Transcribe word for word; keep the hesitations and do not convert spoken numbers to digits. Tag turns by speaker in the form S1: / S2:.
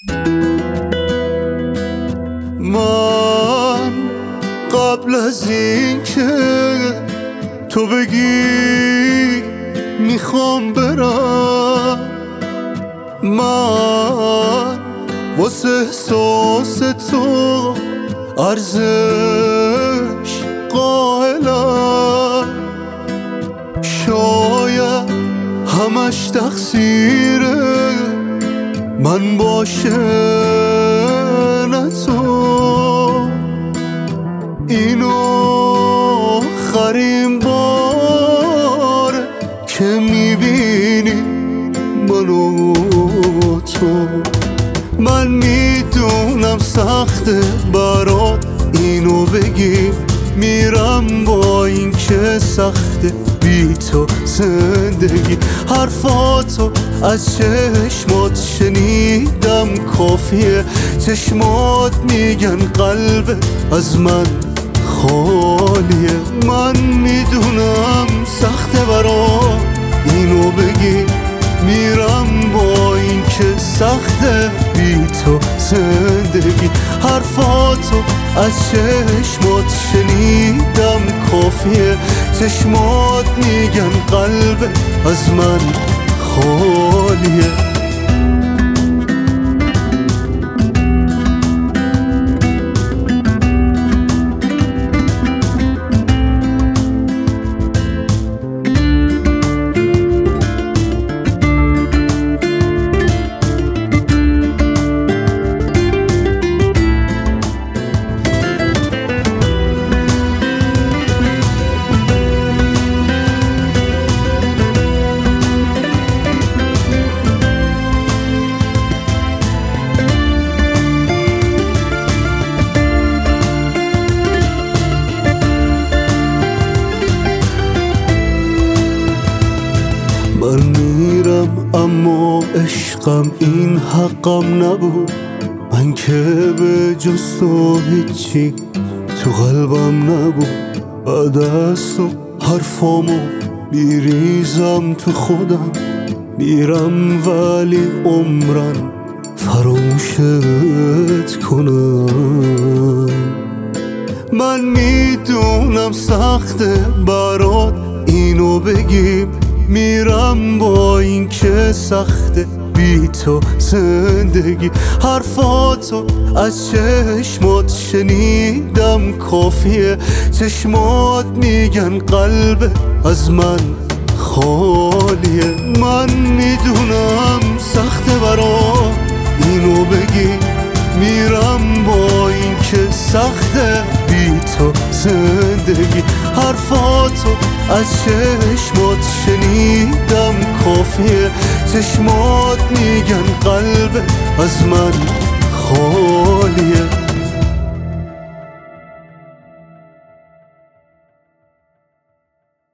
S1: من قبل از این که تو بگی میخوام برم، من واسه احساس تو ارزش قائلم. شاید همش تقصیره من باشه نه تو، اینو آخرین بار که میبینی منو تو. من میدونم سخته برات اینو بگی، میرم با این که سخته بی تو زندگی. حرفاتو از چشمات شنیدم کافیه، چشمات میگن قلب از من خالیه. من میدونم سخته برام اینو بگی، میرم با این که سخته بی تو زندگی. حرفاتو از چشمات شنیدم کافیه، چشمات میگن قلب از من خالیه. من میرم اما عشقم این حقم نبود، من که به جز تو هیچی تو قلبم نبود. بعد از تو حرفامو میریزم تو خودم، میرم ولی عمرن فراموشت کنم. من میدونم سخته برات اینو بگیم، میرم با این که سخته بی تو زندگی. حرفاتو از چشمات شنیدم کافیه، چشمات میگن قلب از من خالیه. من میدونم سخته برام اینو بگی، میرم با این که سخته بی تو زندگی. حرفاتو از چشمات شنیدم کافیه، چشمات میگن قلب از من خالیه.